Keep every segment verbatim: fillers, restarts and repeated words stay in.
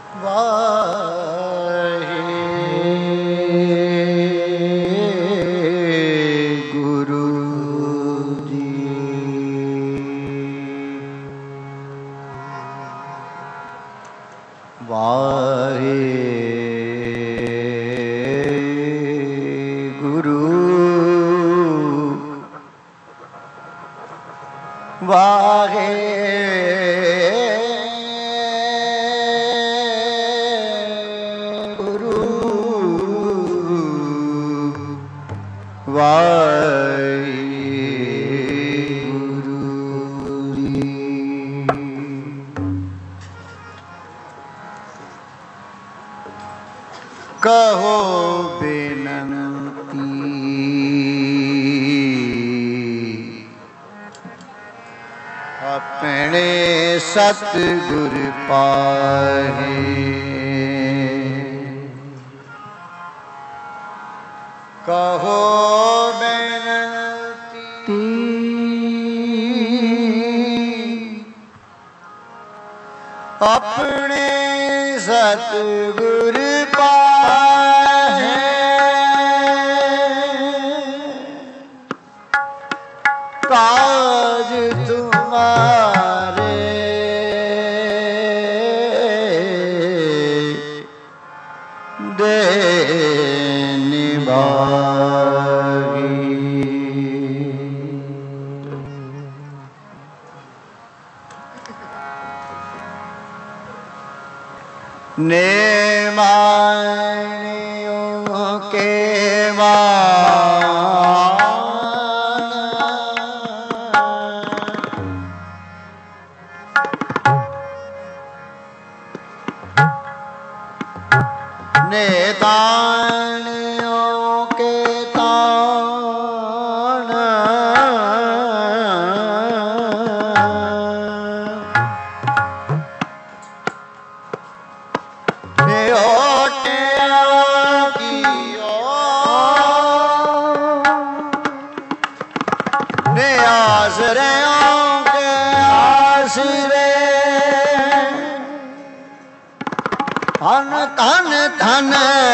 वाहेगुरु जी। वाहेगुरु वाहे कहो बेनती अपने सतगुर पाहे। कहो बेनती अपने सतगुर पाहे। काज तुम्हारे दे निभागी। नेमानियों के नेतानियों के तान ने आसरों के आसरे धन धन धन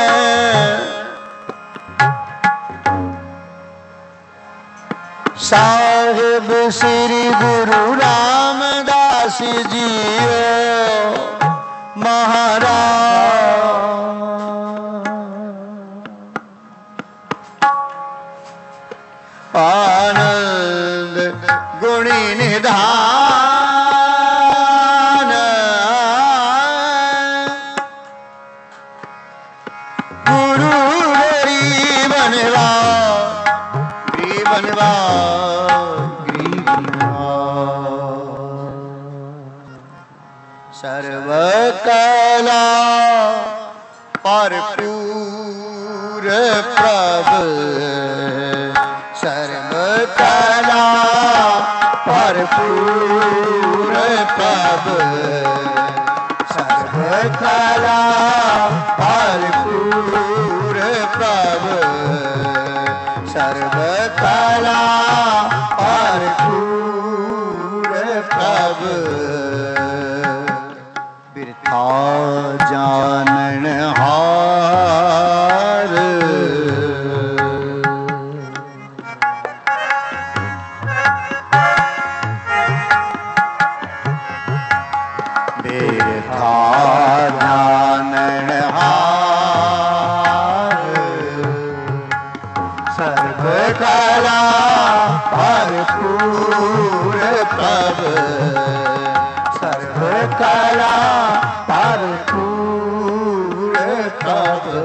साहिब श्री गुरु रामदास जी महाराज। आनंद गुणी निधान गुरु गरीबनवा गरीबनवा सर्व कला भरपूर प्रभु। सर्व कला भरपूर प्रभु। सर्व कला भरपूर प्रभु। सर्व कला भरपूर प्रभु। बिरथा जानन हार बिरथा जानन हार सर्व कला भरपूर प्रभु। सर्व कला भरपूर प्रभु।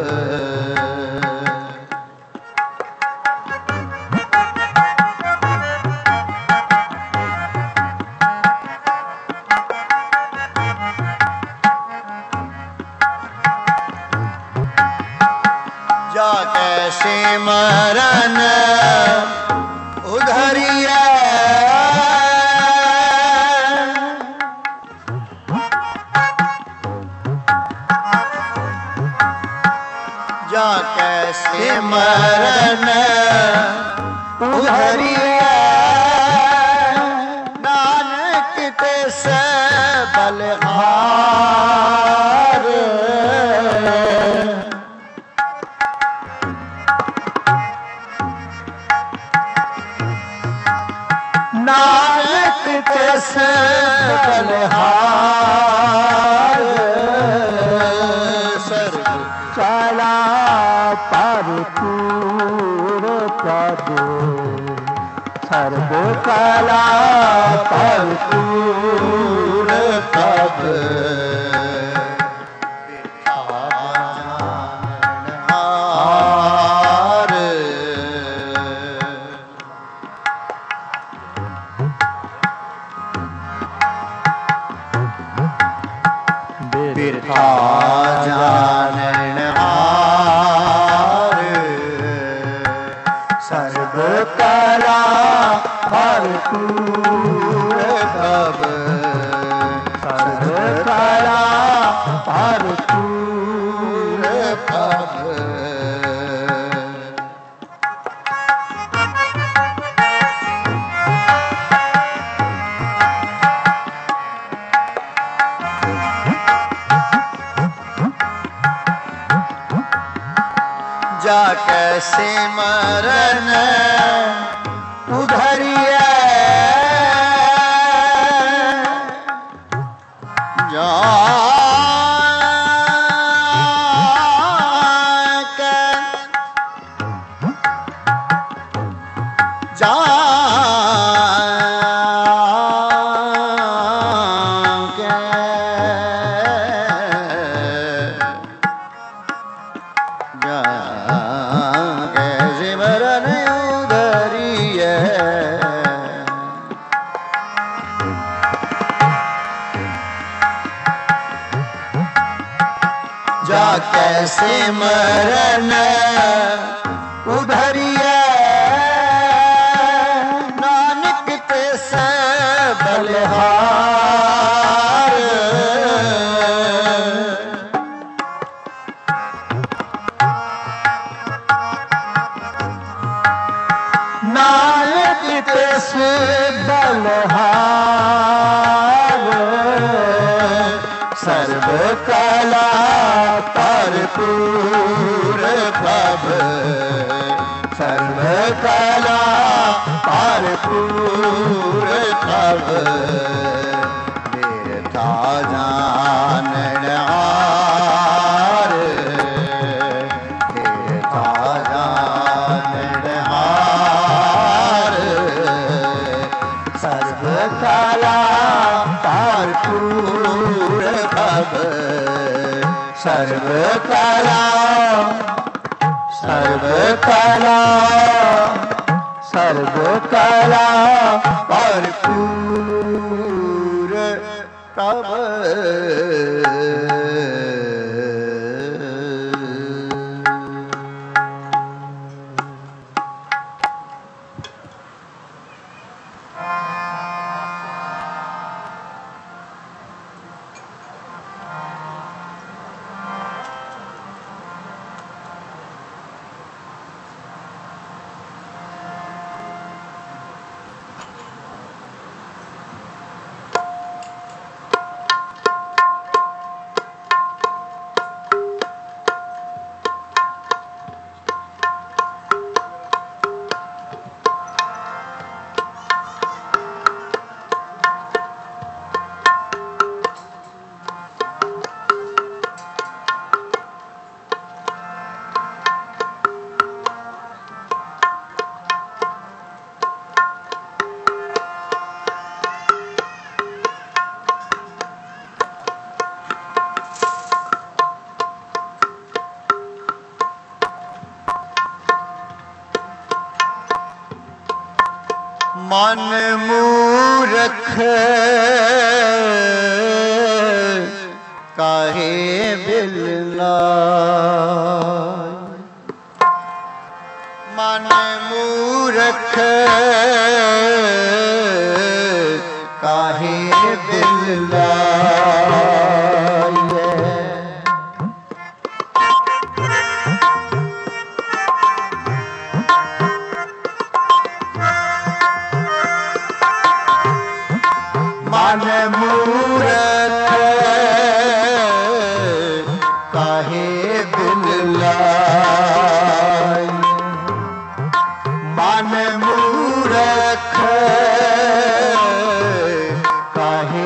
जा कैसे मरन उधरिया जा कैसे मरन उधरिया नानक ते से बलहार कला भरपूर तब बिरथा जाननहार सर्व कला भरपूर तब सर्व कला भरपूर तब जा कैसे मरन उधरिए जा जा जा कैसे मरन उधरिए नानक ते से बलिहार नानक ते से बलिहार सर्व कला भरपूर भव सर्व कला भरपूर भव बिरथा जाननहार बिरथा जाननहार सर्व कला भरपूर भव सर्व कला सर्व कला सर्व कला भरपूर तब मन मूरख काहे बिलना मन मूरख काहे बिलना मन मूरख काहे बिललाई मन मूरख काहे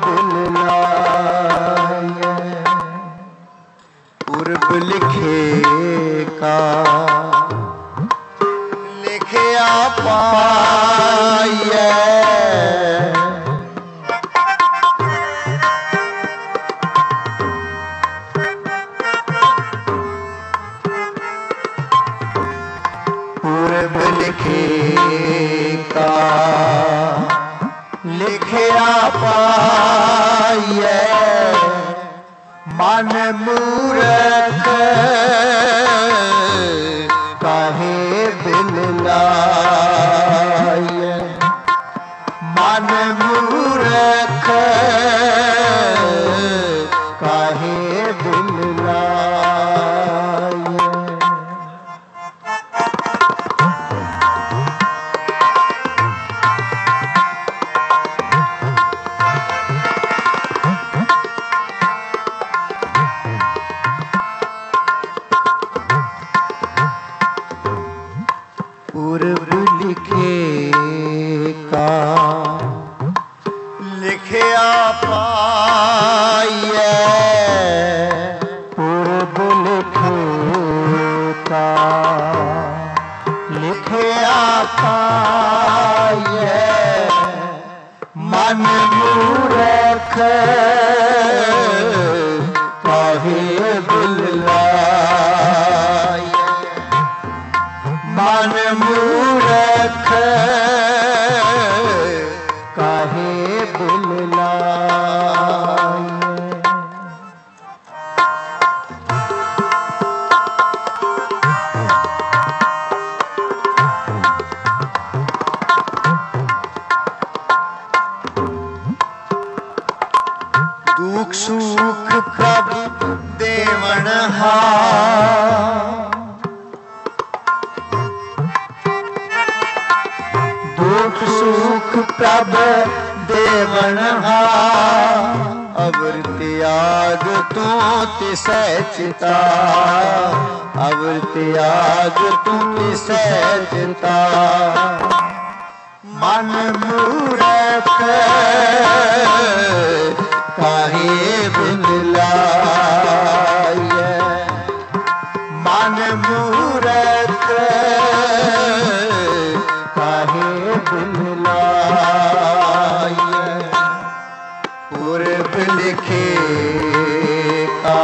बिललाई पूर्व लिखे का लिखया पाए मन मूरख काहे बिन लाए, मन मूरख काहे बिन लाए। पूर्व लिखे का लिखया पाइए, पूर्व लिखे का लिखया पाइए, मन मूरख काहे बिन लाए, मन मूरख काहे बिन लाए। दुख सुख प्रभु देवनहार, दुख सुख प्रभ देवनहार, अवर त्याग तू तिसै चिता, अवर त्याग तू तिसै चिता, मन मूरख काहे बिन लाए, मन मूरख काहे बिन लाए। पूर्व लिखे का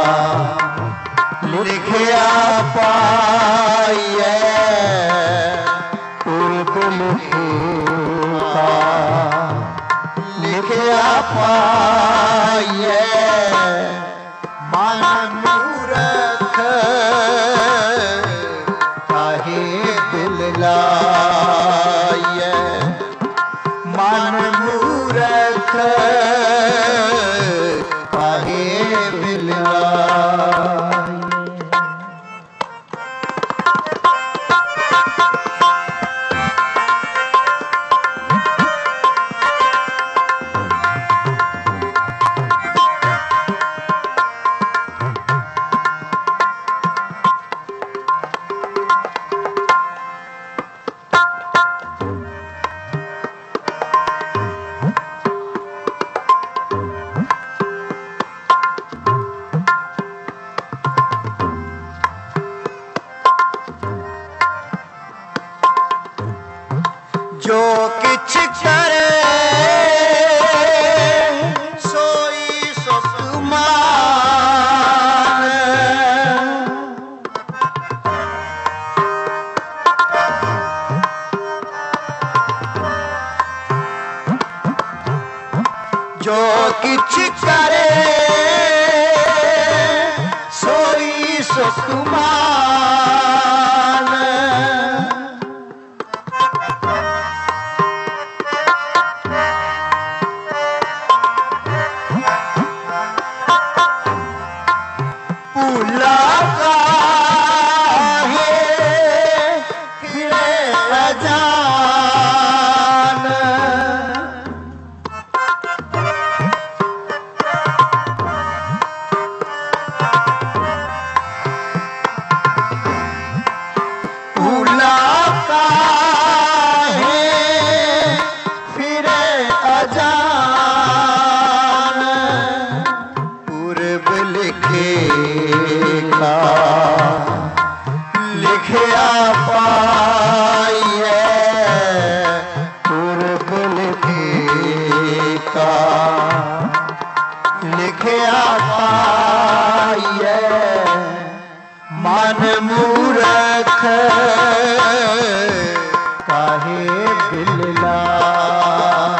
लिखया पाइए, पूर्व लिखे का लिखया पाइए, मन मूरख काहे बिन लाए, मन मूरख काहे बिन लाए। जो किछ करे सोई सुकुमार, जो किछ करे सोई सुकुमार, भूला काहे फिरे अजान, भूला काहे फिरे अजान, पूर्व लिखे का लिखया पाइए, पूर्व लिखे का लिखया पाइए, मन मूरख काहे बिन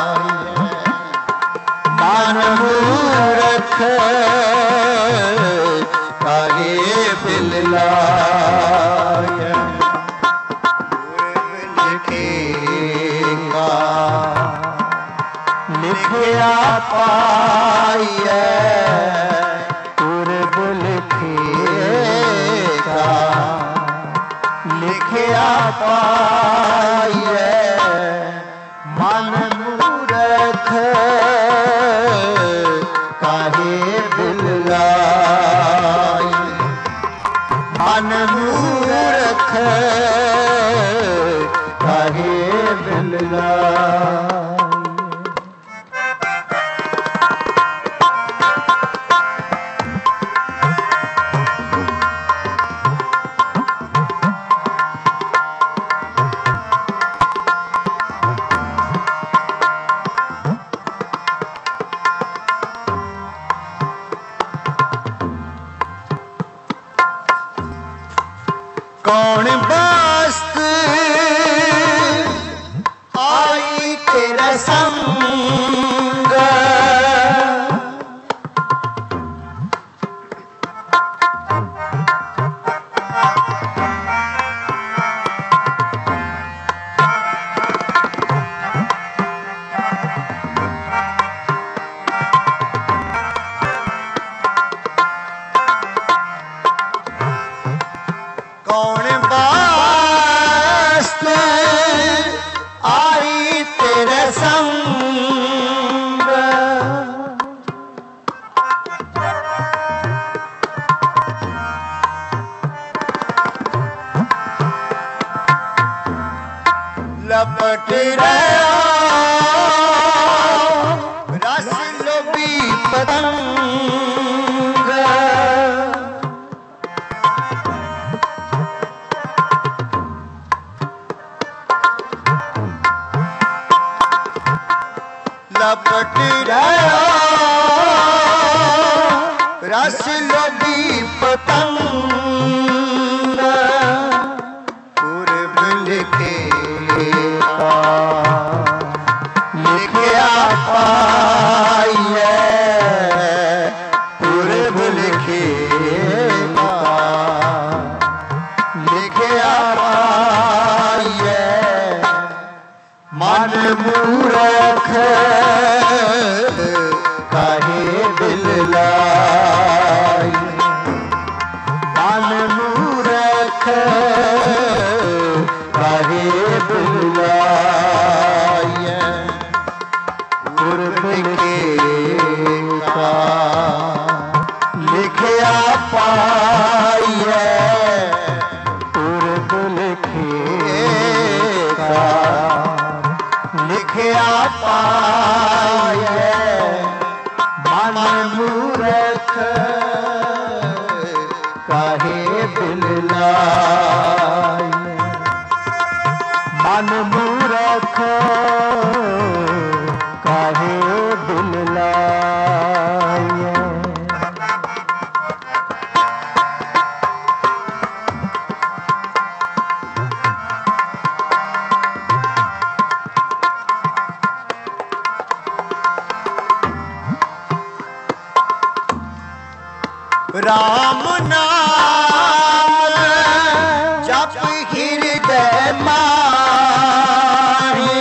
लाए, मन मूरख लिखिया पाइए मन मूरख काहे बिललाई मन मूरख काहे बिललाई। कौन बास्त आई तेरा संग कौन बास्त आई तेरे संग लपट रहा रस लोभी पतंग लपट रहा रस लोभी पतंग पूर्व लिखे लिखिया पाइए पूर्व लिखे लिखिया पाइए मन मूरख काहे बिललाई मन मूरख काहे बिललाई पूर्व लिखे का लिखिया पाइए पूर्व लिखे का लिखिया पाइए मन मूरख काहे बिललाई मन मूरख काहे बिललाई। राम नाम जप हृदय माहे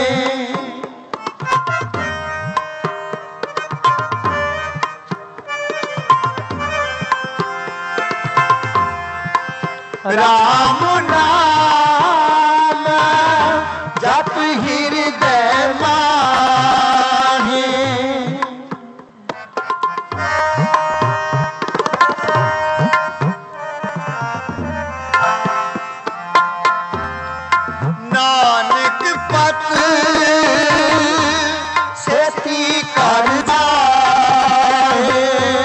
राम नाम जप हृदय माहे नानक पत सेती कर जाए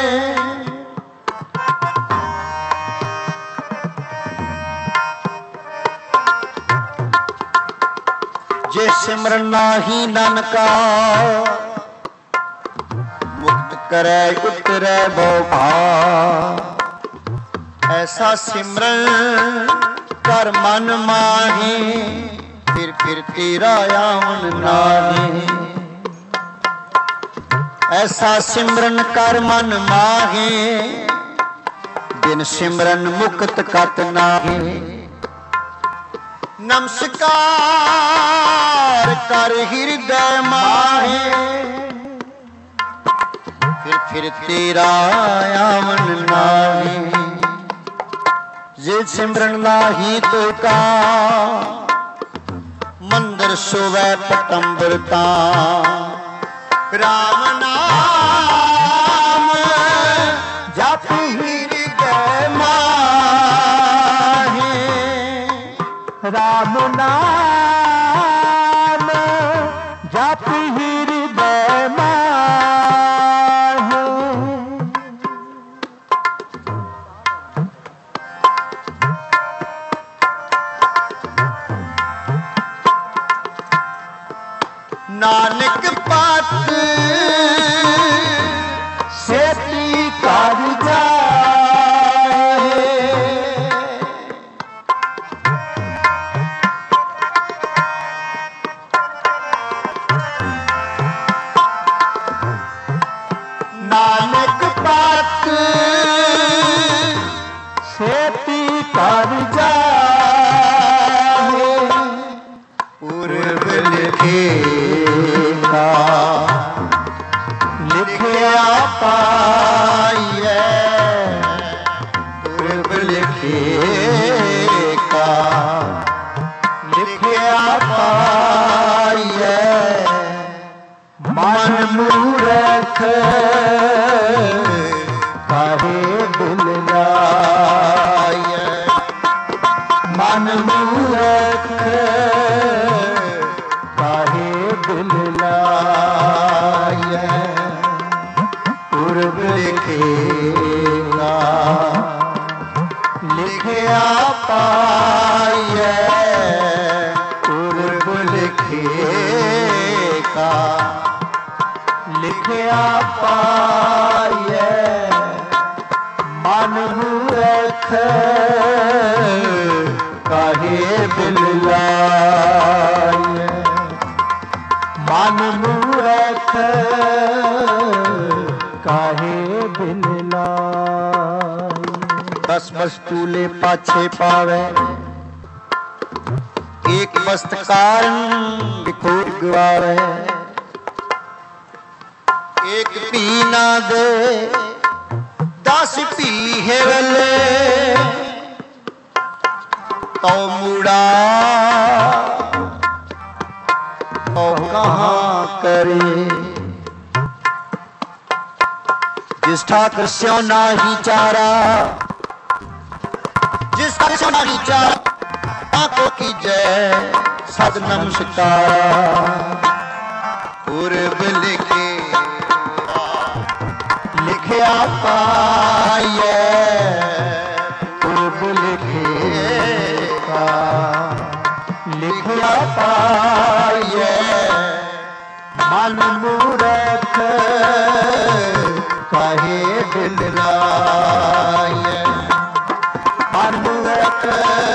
जे सिमरन नाही नानका मुक्त करे उतरे भोपा ऐसा सिमरन कर मन माही फिर फिर तेरा आवन नाही ऐसा सिमरन कर मन माही बिन सिमरन मुक्त कत नाही नमस्कार कर हृदय माहे फिर फिर तेरा आवन नाही जे जिन सिमरन लाही तो का मंदिर सुवै पटंबरता राम नाम जप हृदय माहे राम नाम जप हृदय माहे नानक पात सेती कर जाए नानक पात सेती कर जाए पूर्व लिखे का लिखया पाइए पूर्व लिखे का लिखया पाइए मन मूरख काहे दिल लाए मन मूरख काहे दिल लाए पूर्व लिखेगा लिखया पाइए पूर्व लिखेगा लिखया पाइए मन मूरख काहे दिल लाए मन मूरख काहे दिल लाए बस वस्तुले पाछे पावे एक वस्त कारण बिखोर गवावे एक पी ना दे दस पी है वले तो मुड़ा तो कहाँ करे जिस ठाकर स्यों नाही चारा जिस ठाकर स्यों नाही चारा आंखों की जय सद नमस्कारा पूर्व लिखे लिखया पाइए पूर्व लिखे का लिखया पाइए मन मूरख काहे दिल लाए मन मूरख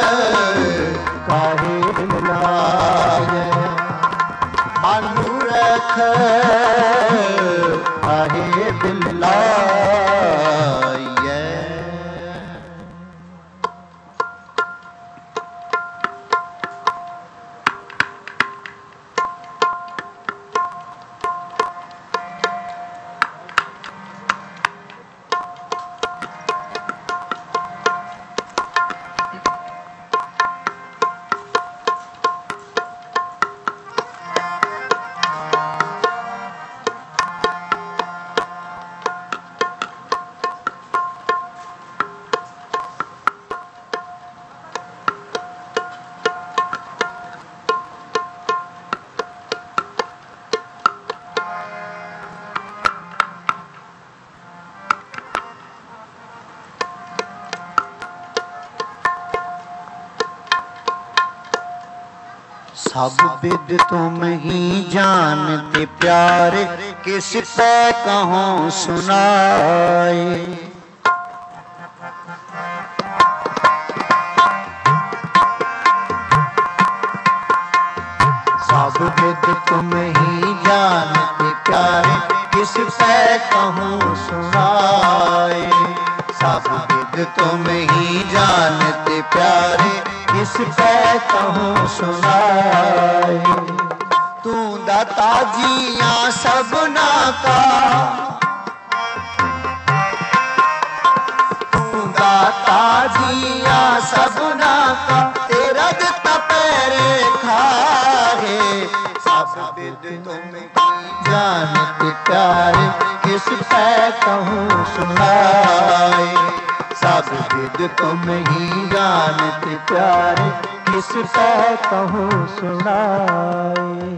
काहे दिल लाए मन मूरख काहे दिल लाए सब विद तुम ही जानते प्यारे किस पे कहूँ सुनाए सब विद तुम ही जानते प्यारे किस पे कहूँ सुनाए सब विद तुम ही जानते प्यारे किस पे कहूँ सुनाए तू दाता जिया सबना का तू दाता जिया सब जानते प्यारे किस पै कहूँ सुनाए। सब विद तुम ही जानते प्यारे किस पै कहूँ सुनाए।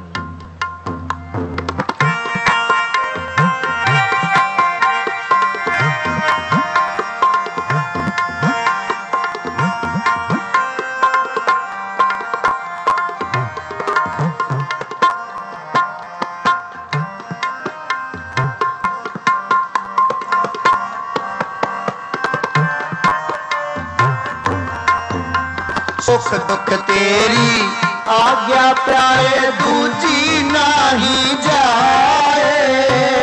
सुख दुख तेरी आज्ञा प्यारे दूजी नाही जाए।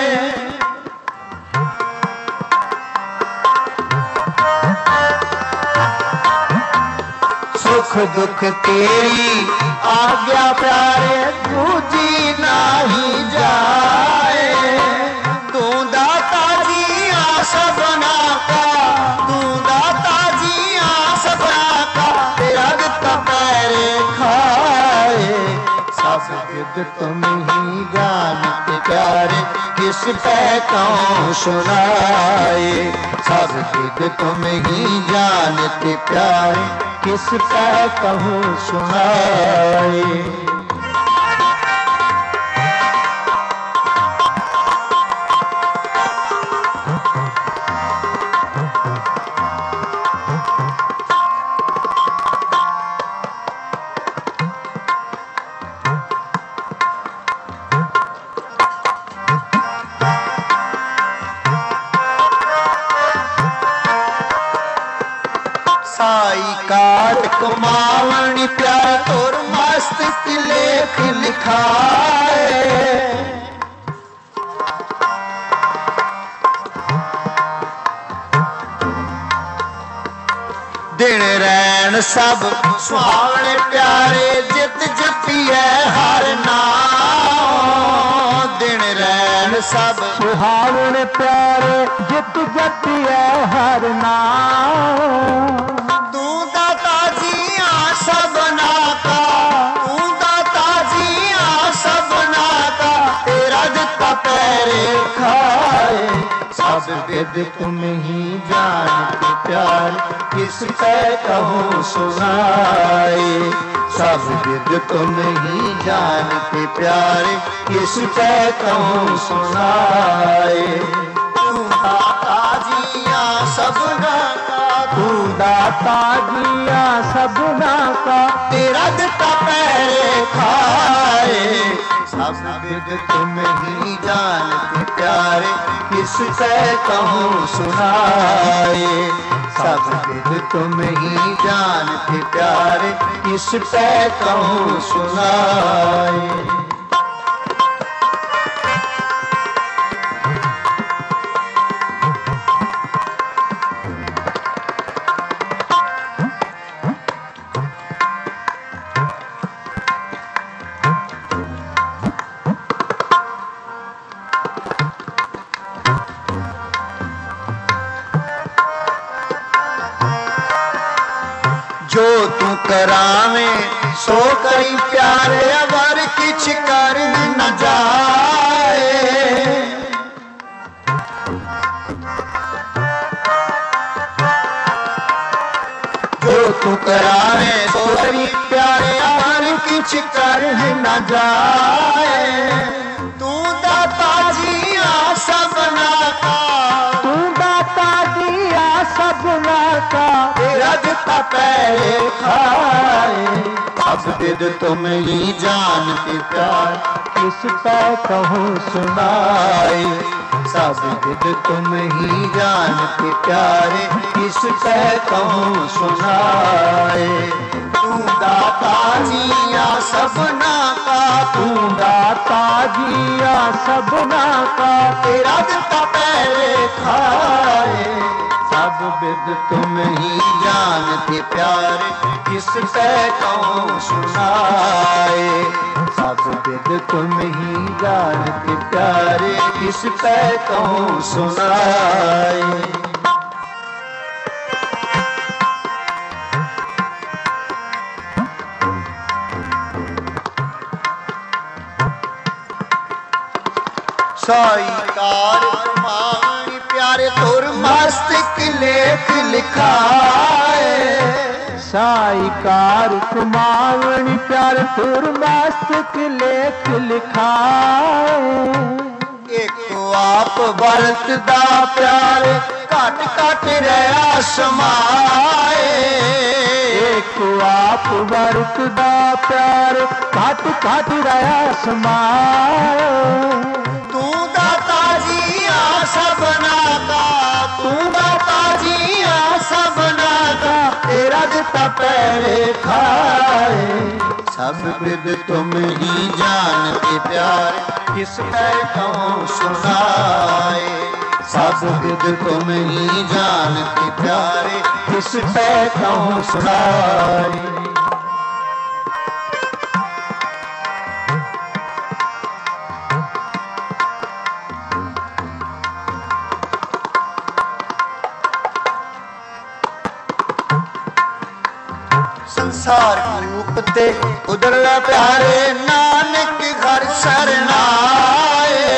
सुख दुख तेरी आज्ञा प्यारे दूजी नाही जाए। तू दाता जी आस बना का, तू दाता जी आस बना का, तेरा दिता पैरे खाए। सब विद तुम ही जानते प्यारे किस पै कहूँ सुनाए। सब विद तुम ही जानते प्यारे किस पै कहूँ सुनाए। साई काट कमावनी प्यार तोर मस्त लेख लिखाए। दिन रैन सब सुहावने प्यारे जित जपिए हर नाम। दिन रैन सब सुहावने प्यारे जित जपिए हर नाम। तू दाता जी आस बना का, तू दाता जी आस बना का, तेरा दिता पैरे खाए। सब विद तुम ही जानते प्यार किस पै कहूँ सुनाए। सब विद तुम ही जानते प्यारे किस पै कहूँ सुनाए। तू दाता जी आस बना का, तू दाता जिया सबना का, तेरा दिता पैरे खाए। सब विद तुम ही जानते प्यारे किस पै कहूँ सुनाए। सब विद तुम ही जानते प्यारे किस पै कहूँ सुनाए। जो तू करावे सो करी प्यारे, अवर किछ कर न जाए। जो तू करावे सो करी प्यारे, अवर किछ कर न जाए। तू दाता जी आस बना का, तू दाता जिया सबना का, तेरा दिता पैरे खाए। सब विद तुम ही जानते प्यार किस पै कहूँ सुनाए। सब विद तुम ही जानते प्यारे किस पै कहूँ सुनाए। तू दाता जी आस बना का, तू दाता जिया सबना का, तेरा दिता पैरे खाए। सब विद तुम ही जानते प्यारे किस पै कहूँ सुनाए। सब विद तुम ही जानते प्यारे किस पै कहूँ सुनाए। ਸਾਈਕਾਰ ਮਾਵਣੀ ਪਿਆਰੇ ਤੁਰ ਮਸਤਕ ਲੇਖ ਲਿਖਾਏ ਸਾਈਕਾਰ ਕੁਮਾਵਣੀ ਪਿਆਰ ਤੁਰ ਮਸਤਕ ਲੇਖ ਲਿਖਾਏ ਇੱਕੋ ਆਪ ਵਰਤਦਾ ਪਿਆਰ ਘਟ ਘਟ ਰਹਾ ਸਮਾਏ ਇੱਕੋ ਆਪ ਵਰਤਦਾ ਪਿਆਰ ਘਟ ਘਟ ਰਹਾ ਸਮਾਏ ਤੂੰ ਦਾਤਾ ਜੀ ਆ ਸਭਨਾ ਦਾ ਤੂੰ ਦਾਤਾ ਜੀ ਆ ਸਭਨਾ ਦਾ ਤੇਰਾ ਦਿੱਤਾ ਪੈਰੇ ਖਾਏ सब विद तुम ही जानते प्यार किस पै कहूँ सुनाए सब विद तुम ही जानते प्यारे किस पै कहूँ सुनाए संसार रूप ते उदड़ला प्यारे नानक घर शरणाए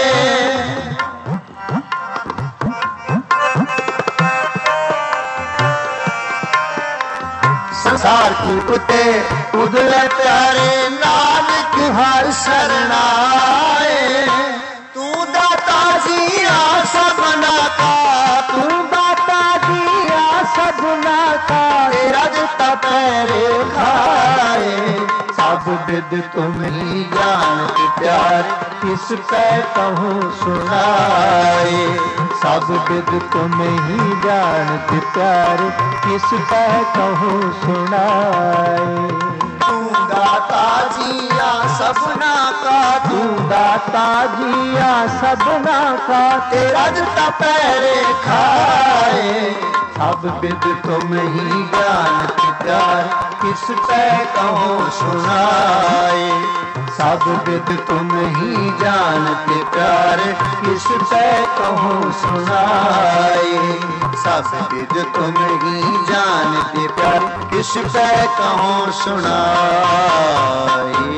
संसार रूप ते उदड़ला प्यारे नानक घर शरणाए तू दाता जी आ सबना का तू दाता जी आ सबना का तेरा दिता पैरे खाए सब विद तुम ही जानते प्यार किस पै कहूँ सुनाए सब विद तुम ही जानते प्यार किस पै कहूँ सुनाए तू दाता जिया सबना का तू दाता जिया सबना का तेरा दिता पैरे खाए सब विद तुम ही जानते प्यार किस पै कहूँ सुनाए सब विद तुम ही जानते प्यार किस पै कहूँ सुनाए सब विद तुम ही जानते प्यार किस पै कहूँ सुनाए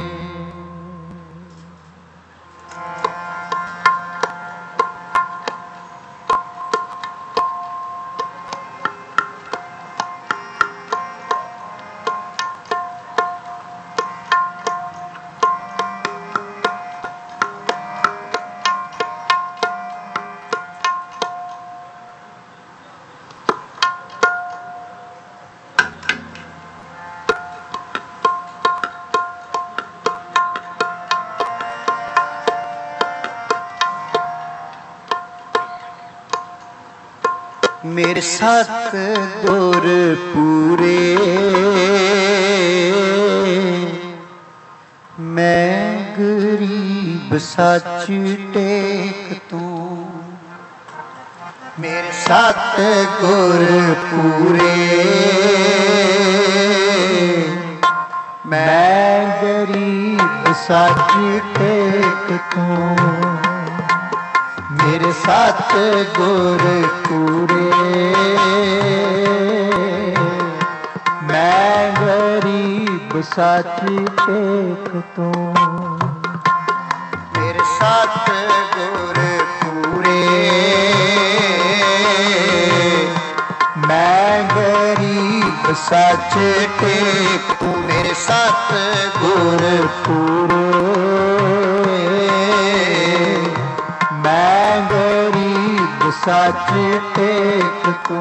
मेरे सत गुर पूरे मैं गरीब सच टेक तू मेरे सत गुर पूरे मैं गरीब सच टेक तू मेरे सत गुर पूरे मैं गरीब सच टेक तू मेरे सत गुर पूरे मैं गरीब सच टेक तू मेरे सत गुर पूरे मैं गरीब सच टेक तू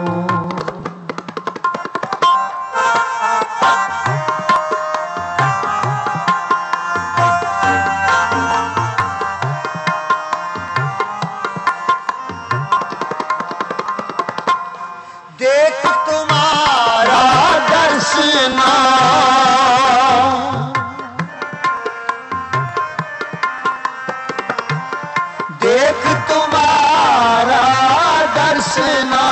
देख तुम्हारा दर्शना देख तुम्हारा दर्शना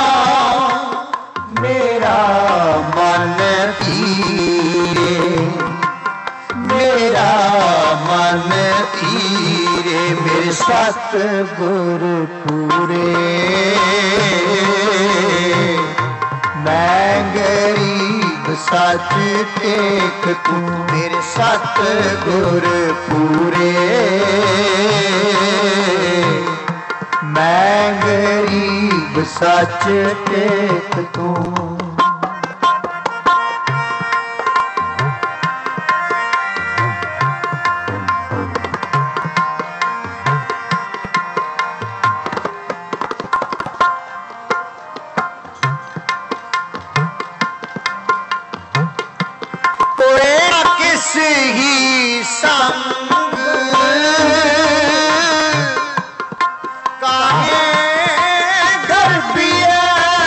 मेरा मन तीरे मेरा मन तीरे मेरे सत गुर पूरे मैं गरीब सच टेक तू मेरे सतगुर पूरे। मैं गरीब सच टेक तू। ही संग काहे गर्बिया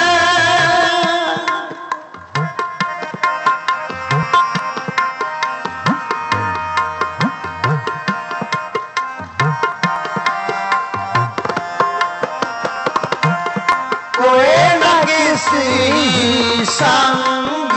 कोई न किसी संग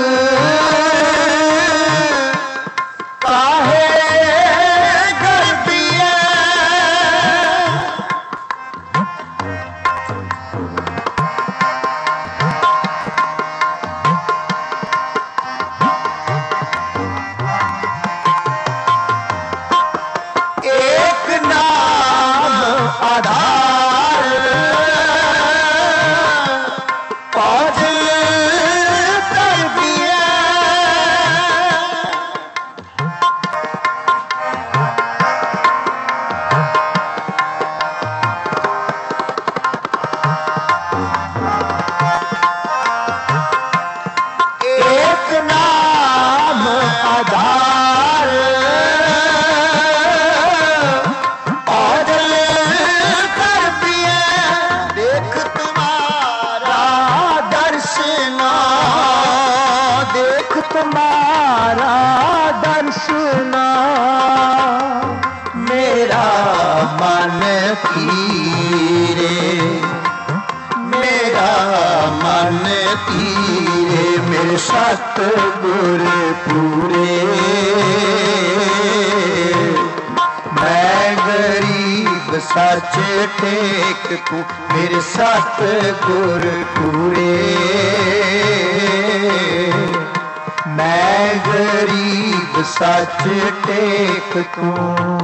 तुम्हारा दर्शना मेरा मन तीरे मेरा मन तीरे मेरे सतगुर पूरे। मैं गरीब सच टेक तू मेरे सतगुर पूरे। मैं गरीब सच टेक तू।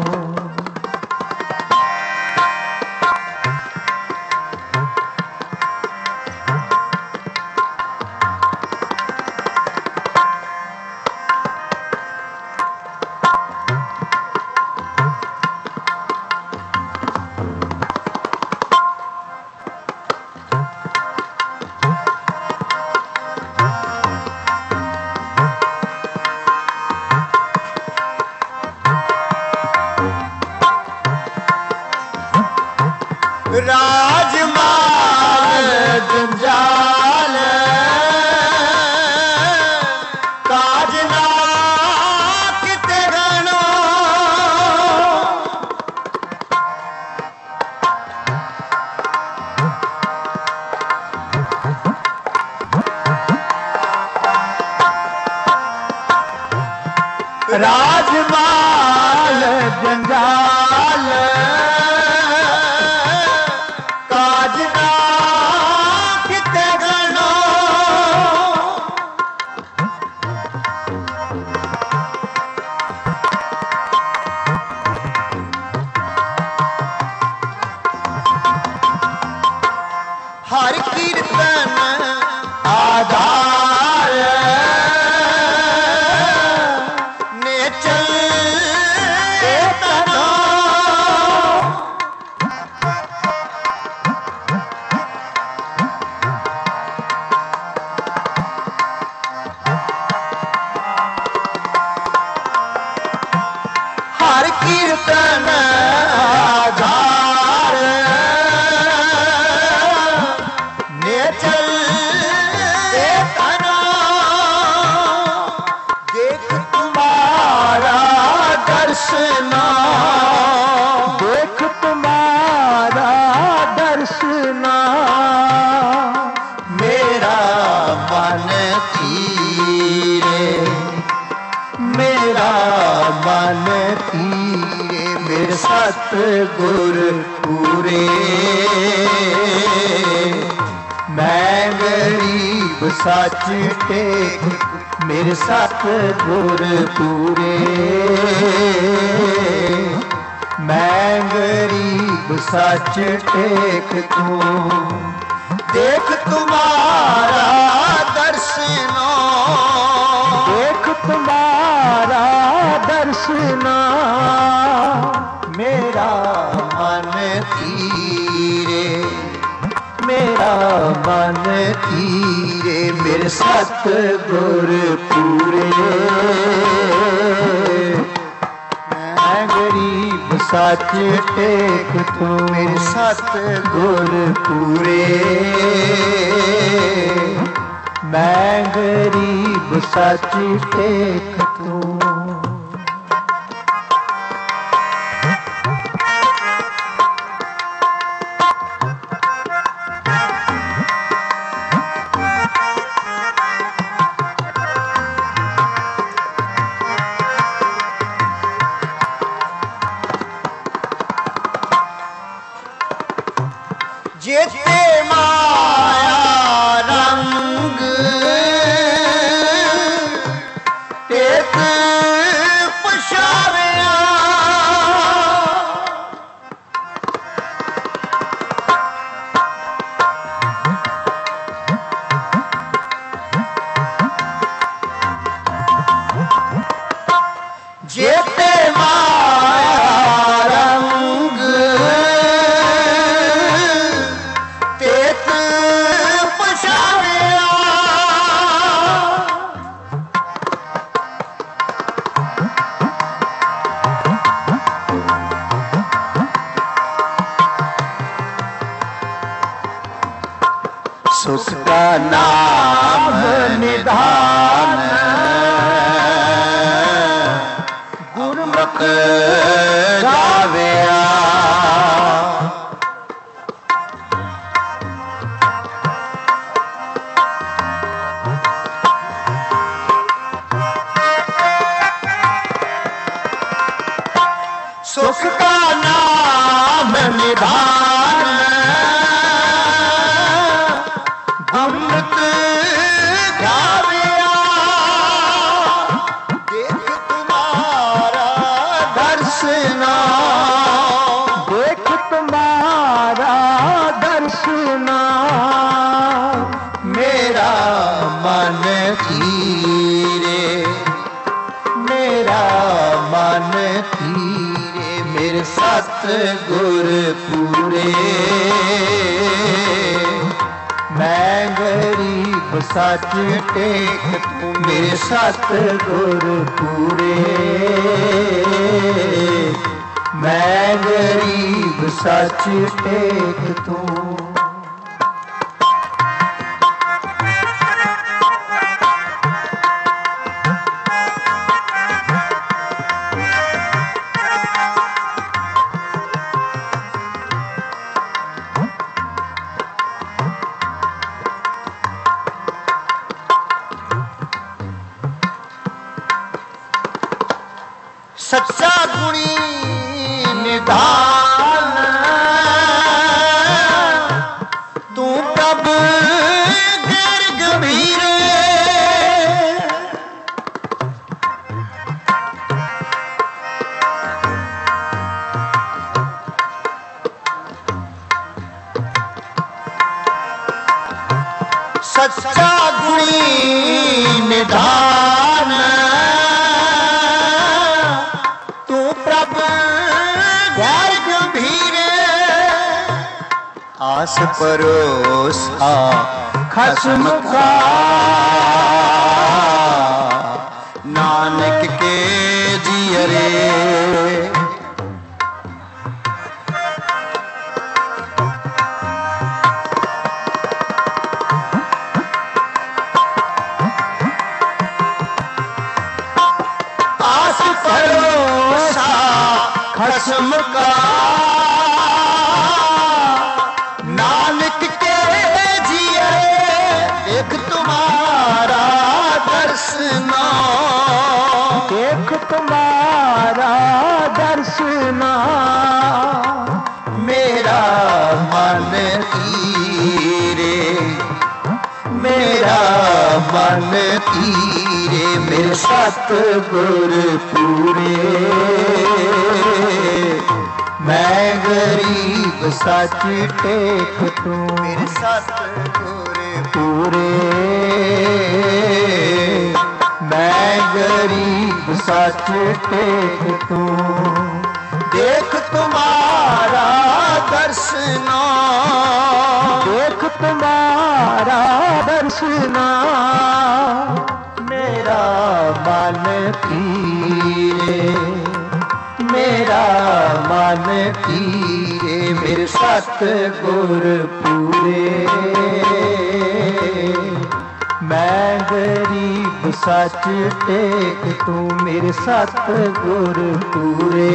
राजमाल जंजाल काजना किते गणो राजमाल जंजाल हर कीर्तन आधार ने चल तना हर कीर्तन आधार देख तुम्हारा दर्शना देख तुम्हारा दर्शना मेरा मन तीरे मेरा मन तीरे मेरे सतगुर पूरे। मैं गरीब सच टेक मेरे सतगुर पूरे। मैं गरीब सच टेक तू, देख तुम्हारा दर्शना, देख तुम्हारा दर्शना, मेरा मन तीरे, मेरा मन तीरे। मेरे सतगुर पूरे। मैं गरीब सच टेक तू, मेरे सतगुर पूरे। मैं गरीब सच टेक तू। जेते माया रंग तेत पछाविया, जेते माया रंग तेत पछाविया, सुख का नाम निधान गुरमुख गाविया। सुख का नाम निधान गुरमुख गाविया। देख तुम्हारा दर्शना, देख तुम्हारा दर्शना, मेरा मन तीरे, मेरा मन तीरे। मेरे सतगुर पूरे। मैं गरीब सच टेक तू, मेरे सतगुर पूरे। मैं गरीब सच टेक तू। सच्चा गुणी निधान तू प्रभ गैर गंभीर। सच्चा गुणी निधान गैर गंभीर। आस परोसा खसम का नानक के जियरे। आस परोसा खसम का नानक के जियरे। देख तुम्हारा दर्शना, देख तुम्हारा दर्शना, मेरा मन तीरे, मेरा मन तीरे मेरे सतगुर पूरे। मैं गरीब सच टेक तू मेरे सतगुर पूरे। मैं गरीब सच टेक तू। देख तुम्हारा दर्शना देख तुम्हारा दर्शना मेरा मन तीरे मेरा मन तीरे मेरे सतगुर पूरे। मैं गरीब सच टेक तू मेरे सतगुर पूरे।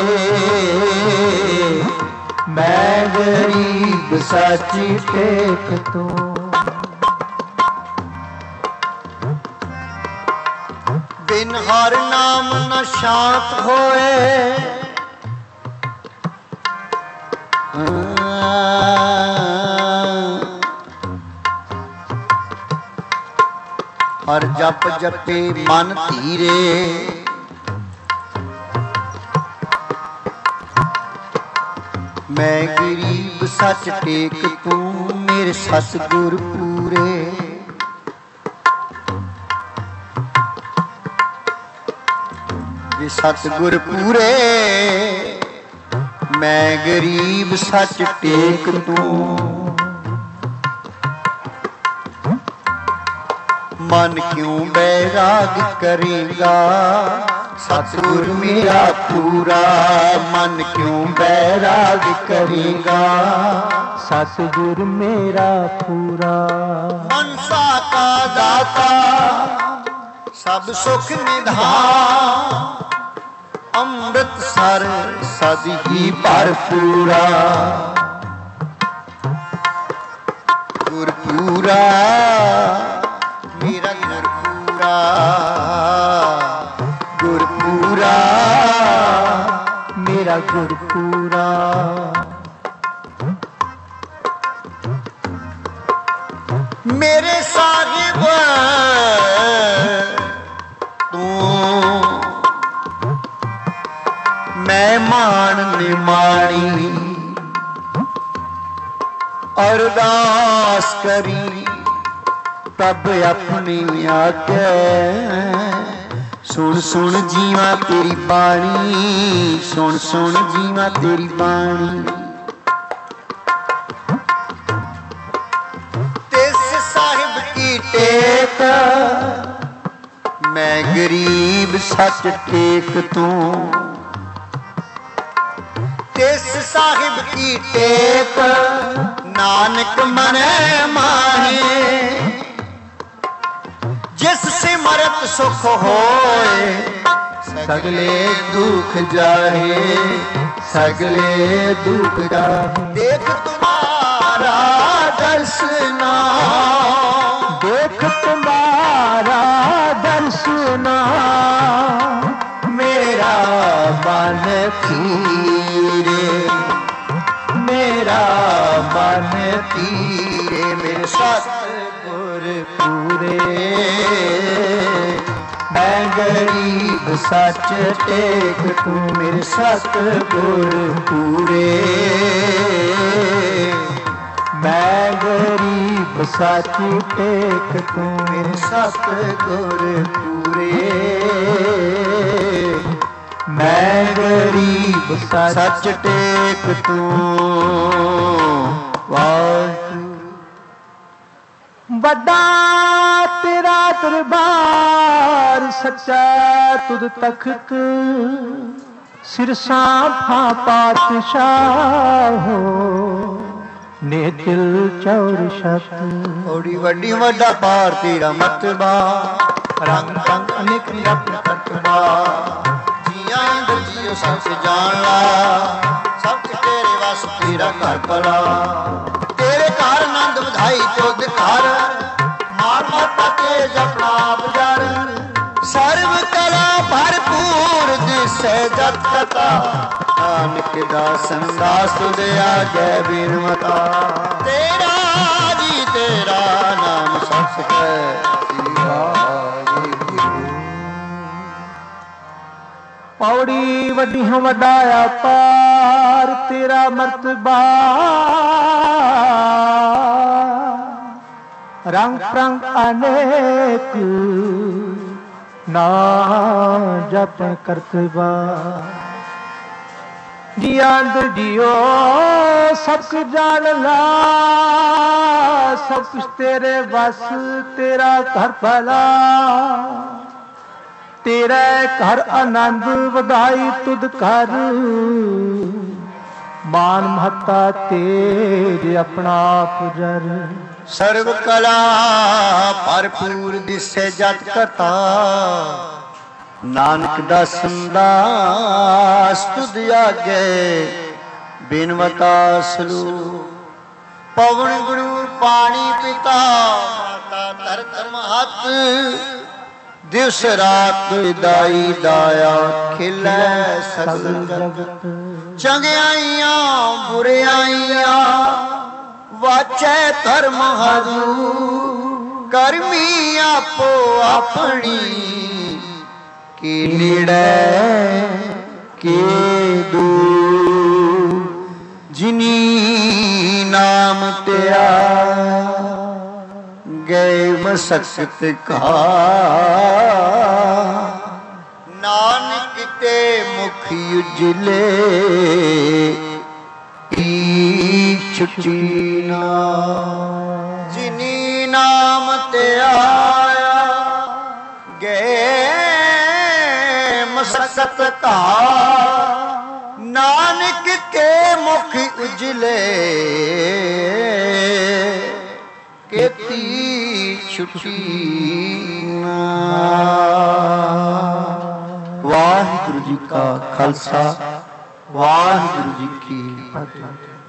मैं गरीब सच टेक तू। बिन हर नाम न शांत होए हर जप जपे मन धीरे। मैं गरीब सच टेक तू मेरे सतगुर पूरे। वे सतगुर पूरे मैं गरीब सच टेक तू। मन क्यों बैराग करेगा सतगुर मेरा पूरा। मन क्यों बैराग करेगा सतगुर मेरा पूरा। मनसा का दाता सब सुख निधान। अमृत सर सद ही भरपूरा। गुरपूरा मेरा गुरपूरा। गुरपूरा मेरा गुरपूरा। मेरे साहिब तू मैं मान निमाणी अरदास करी तब अपनी आके। सुन सुन जीवा तेरी बाणी सुन सुन जीवा तेरी बाणी। तिस साहिब की टेक मैं गरीब सच टेक तू। तिस साहिब की टेक नानक मने माहे। जिस सिमरत सुख होए सगले दुख जाहे सगले दुख जाहे। देख तुम्हारा दर्शना देख तुम्हारा दर्शना मेरा मन तीरे मेरा मन तीरे मेरे सतगुर पूरे। मैं गरीब सच टेक तू मेरे सतगुर पूरे। मैं गरीब सच टेक तू मेरे सतगुर पूरे। मैं गरीब सच टेक तू। बड़ा तेरा दरबार सच्चा तुद तख्त। सिरसा फा पातशाह हो ने दिल चौर शत। थोड़ी वड्डी वड्डा पार तेरा मतबा रंग रंग अनेक निरप कटबा। जिया इंद्र जियो सबसे जान ला सब तेरे वस तेरा घर भला। तेरे घर आनंद बधाई तुद घर मार माता तेज अपना बजार। सर्व कला भरपूर दिसे जत कथा। नानक दासन दास तुझे आगे बिनमता। तेरा जी तेरा नाम सच है बौड़ी वड्डी हम वडाया पार तेरा मर्तबा रंग प्रंग अनेक ना जपन करतबा जिया अंदर जियो सब कुछ जान ला सब कुछ तेरे बस तेरा घर भला तेरा घर आनंद वधाई तुद कर मान महता तेरे अपना पुजर सर्व कला भरपूर दिसे जत कथा नानक दासन दास तुद आगे बिनवता सलू पवन गुरु पानी पिता माता धरत महत दिवस रात दाई दाया खिलै सगल जगत चंगियाइयां बुरियाइयां वाचै धर्म हजू करमी आपो अपनी कि नेड़े के दूर जिनी नाम तेरा गए मसकत का नानक ते मुख उजले छुट्टी ना जिनी नाम ते आया गए मसकत का नानक के मुख उजले केती छुट्टी ना। वाहिगुरु जी का खालसा वाहिगुरु जी की फतेह।